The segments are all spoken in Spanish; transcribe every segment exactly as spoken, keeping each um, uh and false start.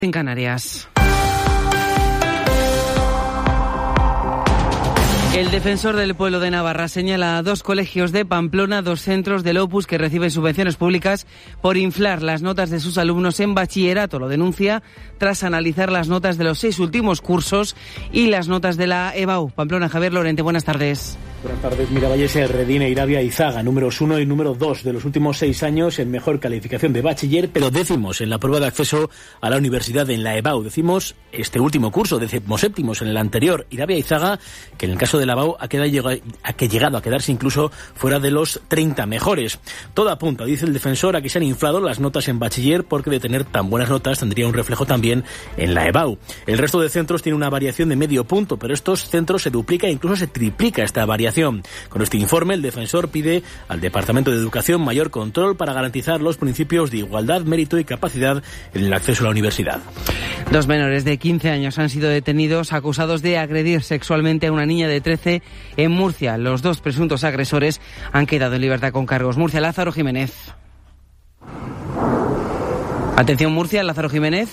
En Canarias. El defensor del pueblo de Navarra señala a dos colegios de Pamplona, dos centros del Opus que reciben subvenciones públicas por inflar las notas de sus alumnos en bachillerato. Lo denuncia tras analizar las notas de los seis últimos cursos y las notas de la EBAU. Pamplona, Javier Lorente, buenas tardes. Buenas tardes. Miravalles, Redín, Irabia y Zaga, números uno y número dos de los últimos seis años en mejor calificación de bachiller, pero décimos en la prueba de acceso a la universidad en la EBAU. Decimos este último curso, decimoséptimos en el anterior. Irabia y Zaga, que en el caso de la EBAU ha, quedado, ha llegado a quedarse incluso fuera de los treinta mejores. Todo apunta, dice el defensor, a que se han inflado las notas en bachiller porque de tener tan buenas notas tendría un reflejo también en la EBAU. El resto de centros tiene una variación de medio punto, pero estos centros se duplica e incluso se triplica esta variación. Con este informe, el defensor pide al Departamento de Educación mayor control para garantizar los principios de igualdad, mérito y capacidad en el acceso a la universidad. Dos menores de quince años han sido detenidos acusados de agredir sexualmente a una niña de trece en Murcia. Los dos presuntos agresores han quedado en libertad con cargos. Murcia, Lázaro Jiménez. Atención, Murcia, Lázaro Jiménez.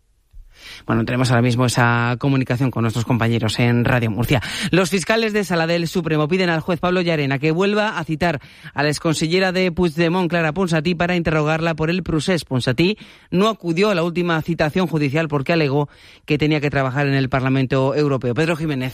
Bueno, tenemos ahora mismo esa comunicación con nuestros compañeros en Radio Murcia. Los fiscales de Sala del Supremo piden al juez Pablo Llarena que vuelva a citar a la exconsellera de Puigdemont, Clara Ponsatí, para interrogarla por el procés. Ponsatí no acudió a la última citación judicial porque alegó que tenía que trabajar en el Parlamento Europeo. Pedro Jiménez.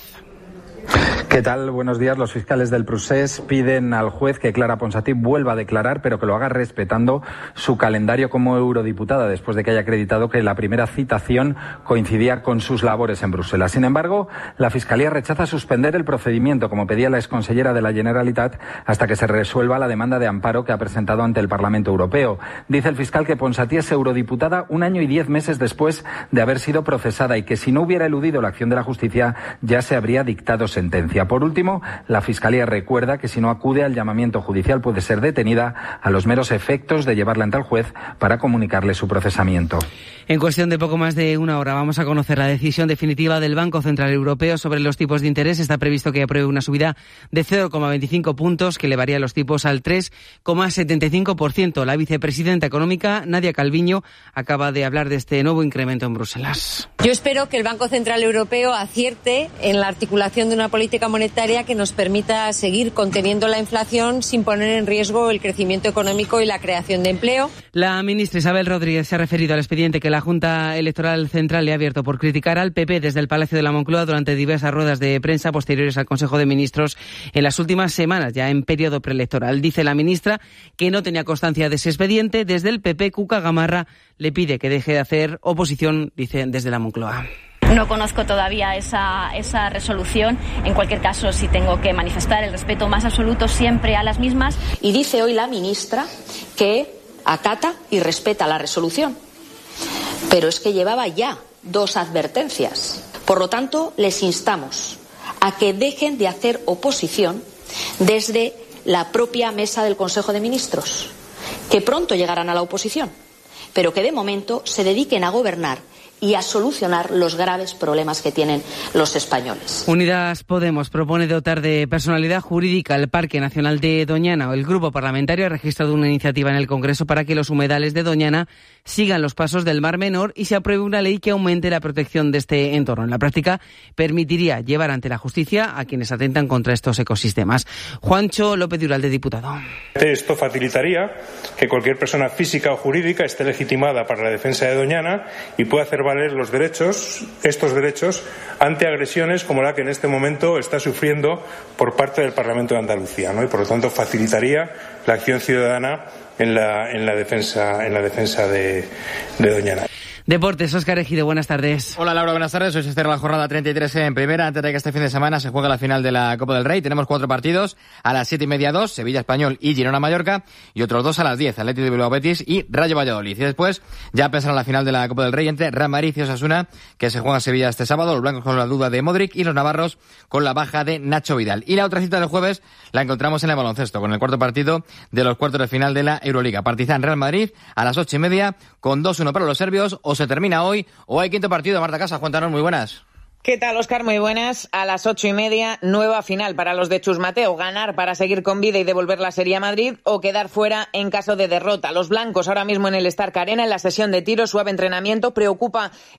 ¿Qué tal? Buenos días. Los fiscales del Procés piden al juez que Clara Ponsatí vuelva a declarar, pero que lo haga respetando su calendario como eurodiputada, después de que haya acreditado que la primera citación coincidía con sus labores en Bruselas. Sin embargo, la Fiscalía rechaza suspender el procedimiento, como pedía la exconsellera de la Generalitat, hasta que se resuelva la demanda de amparo que ha presentado ante el Parlamento Europeo. Dice el fiscal que Ponsatí es eurodiputada un año y diez meses después de haber sido procesada y que si no hubiera eludido la acción de la justicia ya se habría dictado sentencia. Por último, la Fiscalía recuerda que si no acude al llamamiento judicial puede ser detenida a los meros efectos de llevarla ante el juez para comunicarle su procesamiento. En cuestión de poco más de una hora vamos a conocer la decisión definitiva del Banco Central Europeo sobre los tipos de interés. Está previsto que apruebe una subida de cero coma veinticinco puntos que elevaría los tipos al tres coma setenta y cinco por ciento. La vicepresidenta económica, Nadia Calviño, acaba de hablar de este nuevo incremento en Bruselas. Yo espero que el Banco Central Europeo acierte en la articulación de una política monetaria que nos permita seguir conteniendo la inflación sin poner en riesgo el crecimiento económico y la creación de empleo. La ministra Isabel Rodríguez se ha referido al expediente que la Junta Electoral Central le ha abierto por criticar al P P desde el Palacio de la Moncloa durante diversas ruedas de prensa posteriores al Consejo de Ministros en las últimas semanas, ya en periodo preelectoral. Dice la ministra que no tenía constancia de ese expediente. Desde el P P, Cuca Gamarra le pide que deje de hacer oposición, dice, desde la Moncloa. No conozco todavía esa, esa resolución. En cualquier caso, sí tengo que manifestar el respeto más absoluto siempre a las mismas. Y dice hoy la ministra que acata y respeta la resolución. Pero es que llevaba ya dos advertencias. Por lo tanto, les instamos a que dejen de hacer oposición desde la propia mesa del Consejo de Ministros, que pronto llegarán a la oposición, pero que de momento se dediquen a gobernar y a solucionar los graves problemas que tienen los españoles. Unidas Podemos propone dotar de personalidad jurídica al Parque Nacional de Doñana. El grupo parlamentario ha registrado una iniciativa en el Congreso para que los humedales de Doñana sigan los pasos del Mar Menor y se apruebe una ley que aumente la protección de este entorno. En la práctica, permitiría llevar ante la justicia a quienes atentan contra estos ecosistemas. Juancho López de Uralde, diputado. Esto facilitaría que cualquier persona física o jurídica esté legitimada para la defensa de Doñana y pueda hacer valer los derechos, estos derechos, ante agresiones como la que en este momento está sufriendo por parte del Parlamento de Andalucía, ¿no? Y por lo tanto facilitaría la acción ciudadana en la, en la defensa, en la defensa de, de Doñana. Deportes, Óscar Ejido, buenas tardes. Hola Laura, buenas tardes. Hoy se cierra la jornada treinta y tres en primera, antes de que este fin de semana se juegue la final de la Copa del Rey. Tenemos cuatro partidos, a las siete y media dos, Sevilla Español y Girona Mallorca, y otros dos a las diez, Athletic de Bilbao Betis y Rayo Valladolid. Y después ya pensará la final de la Copa del Rey entre Real Madrid y Osasuna, que se juega en Sevilla este sábado, los blancos con la duda de Modric y los navarros con la baja de Nacho Vidal. Y la otra cita del jueves la encontramos en el baloncesto, con el cuarto partido de los cuartos de final de la Euroliga. Partizan Real Madrid a las ocho y media, con dos uno para los serbios, o se termina hoy, o hay quinto partido. Marta Casas, cuéntanos, muy buenas. ¿Qué tal, Óscar? Muy buenas. A las ocho y media, nueva final para los de Chus Mateo. Ganar para seguir con vida y devolver la Serie a Madrid o quedar fuera en caso de derrota. Los blancos ahora mismo en el Stark Arena, en la sesión de tiro, suave entrenamiento. Preocupa